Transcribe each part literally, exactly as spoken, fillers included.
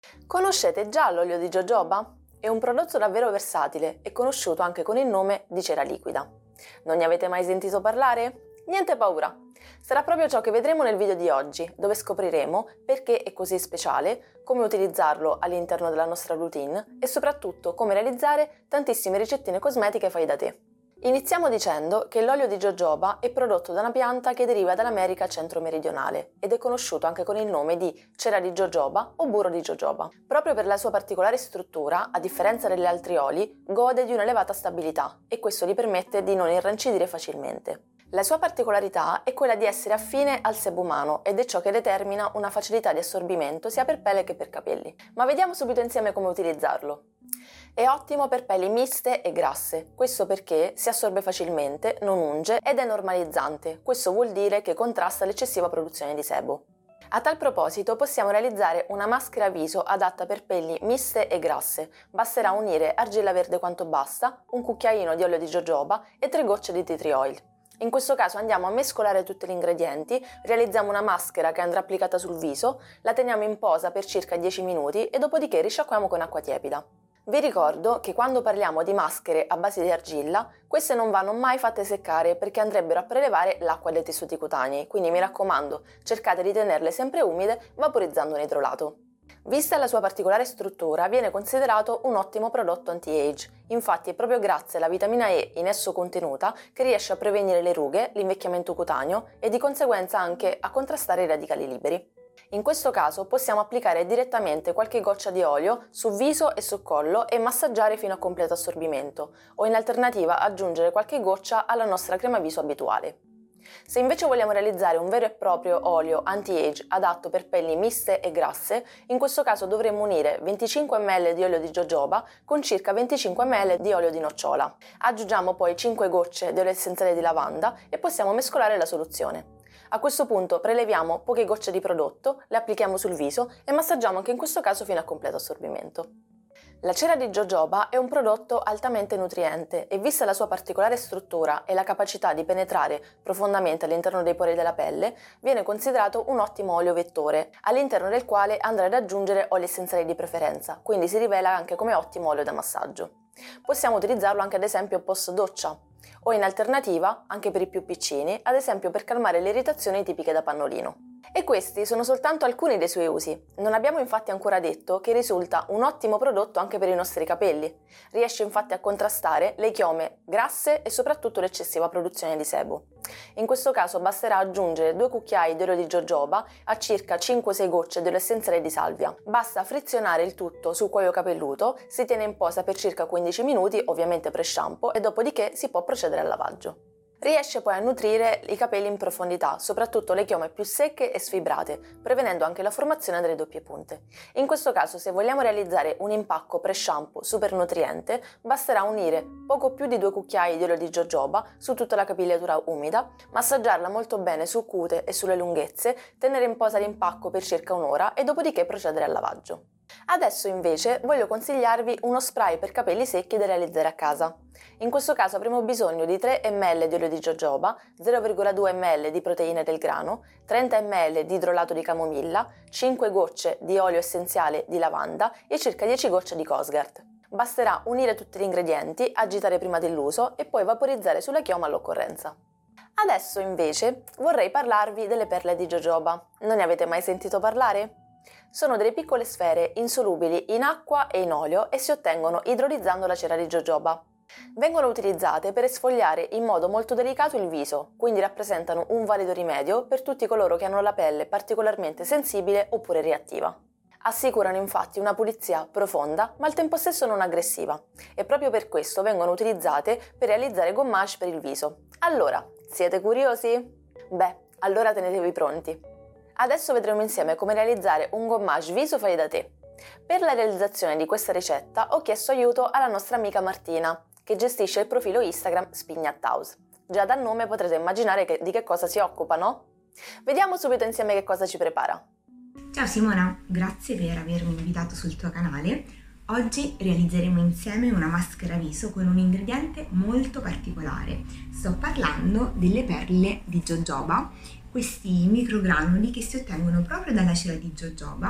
Conoscete già l'olio di jojoba? È un prodotto davvero versatile e conosciuto anche con il nome di cera liquida. Non ne avete mai sentito parlare? Niente paura! Sarà proprio ciò che vedremo nel video di oggi, dove scopriremo perché è così speciale, come utilizzarlo all'interno della nostra routine e soprattutto come realizzare tantissime ricettine cosmetiche fai da te. Iniziamo dicendo che l'olio di jojoba è prodotto da una pianta che deriva dall'America centro-meridionale ed è conosciuto anche con il nome di cera di jojoba o burro di jojoba. Proprio per la sua particolare struttura, a differenza degli altri oli, gode di un'elevata stabilità e questo gli permette di non irrancidire facilmente. La sua particolarità è quella di essere affine al sebo umano ed è ciò che determina una facilità di assorbimento sia per pelle che per capelli. Ma vediamo subito insieme come utilizzarlo. È ottimo per pelli miste e grasse, questo perché si assorbe facilmente, non unge ed è normalizzante, questo vuol dire che contrasta l'eccessiva produzione di sebo. A tal proposito possiamo realizzare una maschera viso adatta per pelli miste e grasse, basterà unire argilla verde quanto basta, un cucchiaino di olio di jojoba e tre gocce di tea tree oil. In questo caso andiamo a mescolare tutti gli ingredienti, realizziamo una maschera che andrà applicata sul viso, la teniamo in posa per circa dieci minuti e dopodiché risciacquiamo con acqua tiepida. Vi ricordo che quando parliamo di maschere a base di argilla, queste non vanno mai fatte seccare perché andrebbero a prelevare l'acqua dei tessuti cutanei, quindi mi raccomando, cercate di tenerle sempre umide vaporizzando un idrolato. Vista la sua particolare struttura, viene considerato un ottimo prodotto anti-age, infatti è proprio grazie alla vitamina E in esso contenuta che riesce a prevenire le rughe, l'invecchiamento cutaneo e di conseguenza anche a contrastare i radicali liberi. In questo caso possiamo applicare direttamente qualche goccia di olio su viso e su collo e massaggiare fino a completo assorbimento, o in alternativa aggiungere qualche goccia alla nostra crema viso abituale. Se invece vogliamo realizzare un vero e proprio olio anti-age adatto per pelli miste e grasse, in questo caso dovremo unire venticinque millilitri di olio di jojoba con circa venticinque millilitri di olio di nocciola. Aggiungiamo poi cinque gocce di olio essenziale di lavanda e possiamo mescolare la soluzione. A questo punto preleviamo poche gocce di prodotto, le applichiamo sul viso e massaggiamo anche in questo caso fino a completo assorbimento. La cera di jojoba è un prodotto altamente nutriente e vista la sua particolare struttura e la capacità di penetrare profondamente all'interno dei pori della pelle, viene considerato un ottimo olio vettore, all'interno del quale andrà ad aggiungere oli essenziali di preferenza, quindi si rivela anche come ottimo olio da massaggio. Possiamo utilizzarlo anche ad esempio post doccia, o in alternativa, anche per i più piccini, ad esempio per calmare le irritazioni tipiche da pannolino. E questi sono soltanto alcuni dei suoi usi. Non abbiamo infatti ancora detto che risulta un ottimo prodotto anche per i nostri capelli. Riesce infatti a contrastare le chiome grasse e soprattutto l'eccessiva produzione di sebo. In questo caso basterà aggiungere due cucchiai di olio di jojoba a circa cinque sei gocce di olio essenziale di salvia. Basta frizionare il tutto sul cuoio capelluto, si tiene in posa per circa quindici minuti, ovviamente pre-shampoo, e dopodiché si può procedere al lavaggio. Riesce poi a nutrire i capelli in profondità, soprattutto le chiome più secche e sfibrate, prevenendo anche la formazione delle doppie punte. In questo caso, se vogliamo realizzare un impacco pre-shampoo super nutriente, basterà unire poco più di due cucchiai di olio di jojoba su tutta la capigliatura umida, massaggiarla molto bene sul cute e sulle lunghezze, tenere in posa l'impacco per circa un'ora e dopodiché procedere al lavaggio. Adesso invece voglio consigliarvi uno spray per capelli secchi da realizzare a casa. In questo caso avremo bisogno di tre millilitri di olio di jojoba, zero virgola due millilitri di proteine del grano, trenta millilitri di idrolato di camomilla, cinque gocce di olio essenziale di lavanda e circa dieci gocce di Cosgard. Basterà unire tutti gli ingredienti, agitare prima dell'uso e poi vaporizzare sulla chioma all'occorrenza. Adesso invece vorrei parlarvi delle perle di jojoba. Non ne avete mai sentito parlare? Sono delle piccole sfere insolubili in acqua e in olio e si ottengono idrolizzando la cera di jojoba. Vengono utilizzate per esfoliare in modo molto delicato il viso, quindi rappresentano un valido rimedio per tutti coloro che hanno la pelle particolarmente sensibile oppure reattiva. Assicurano infatti una pulizia profonda ma al tempo stesso non aggressiva e proprio per questo vengono utilizzate per realizzare gommage per il viso. Allora, siete curiosi? Beh, allora tenetevi pronti. Adesso vedremo insieme come realizzare un gommage viso fai da te. Per la realizzazione di questa ricetta ho chiesto aiuto alla nostra amica Martina, che gestisce il profilo Instagram Spignat House. Già dal nome potrete immaginare che, di che cosa si occupa, no? Vediamo subito insieme che cosa ci prepara. Ciao Simona, grazie per avermi invitato sul tuo canale. Oggi realizzeremo insieme una maschera viso con un ingrediente molto particolare. Sto parlando delle perle di jojoba, questi microgranuli che si ottengono proprio dalla cera di jojoba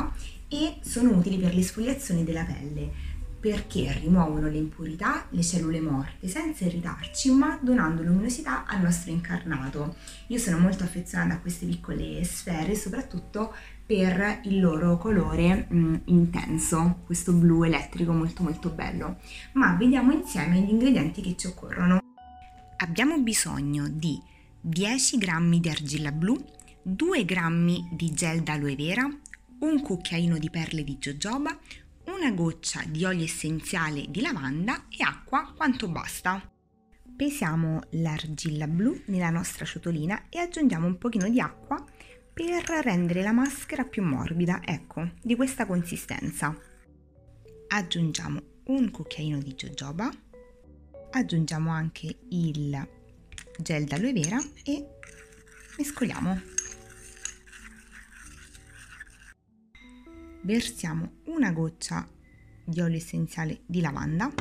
e sono utili per l'esfoliazione della pelle perché rimuovono le impurità, le cellule morte senza irritarci ma donando luminosità al nostro incarnato. Io sono molto affezionata a queste piccole sfere soprattutto per il loro colore mh, intenso, questo blu elettrico molto molto bello. Ma vediamo insieme gli ingredienti che ci occorrono. Abbiamo bisogno di dieci grammi di argilla blu, due grammi di gel d'aloe vera, un cucchiaino di perle di jojoba, una goccia di olio essenziale di lavanda e acqua quanto basta. Pesiamo l'argilla blu nella nostra ciotolina e aggiungiamo un pochino di acqua per rendere la maschera più morbida, ecco, di questa consistenza. Aggiungiamo un cucchiaino di jojoba, aggiungiamo anche il gel d'aloe vera e mescoliamo. Versiamo una goccia di olio essenziale di lavanda.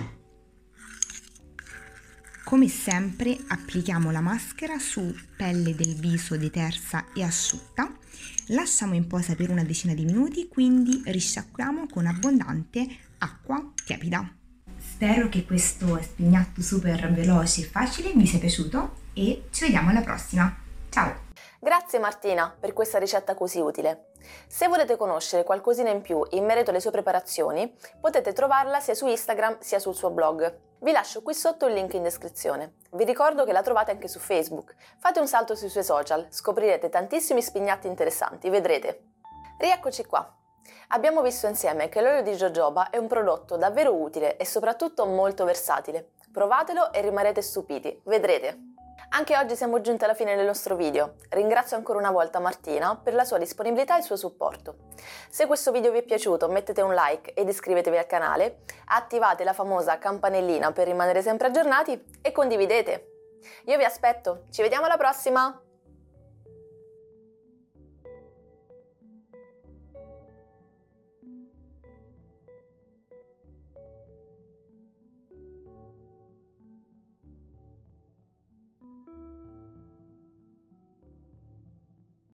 Come sempre applichiamo la maschera su pelle del viso detersa e asciutta, lasciamo in posa per una decina di minuti, quindi risciacquiamo con abbondante acqua tiepida. Spero che questo spignato super veloce e facile vi sia piaciuto e ci vediamo alla prossima. Ciao! Grazie Martina per questa ricetta così utile. Se volete conoscere qualcosina in più in merito alle sue preparazioni, potete trovarla sia su Instagram sia sul suo blog. Vi lascio qui sotto il link in descrizione. Vi ricordo che la trovate anche su Facebook. Fate un salto sui suoi social, scoprirete tantissimi spignatti interessanti, vedrete. Rieccoci qua. Abbiamo visto insieme che l'olio di jojoba è un prodotto davvero utile e soprattutto molto versatile. Provatelo e rimarrete stupiti, vedrete. Anche oggi siamo giunti alla fine del nostro video. Ringrazio ancora una volta Martina per la sua disponibilità e il suo supporto. Se questo video vi è piaciuto mettete un like ed iscrivetevi al canale, attivate la famosa campanellina per rimanere sempre aggiornati e condividete. Io vi aspetto, ci vediamo alla prossima!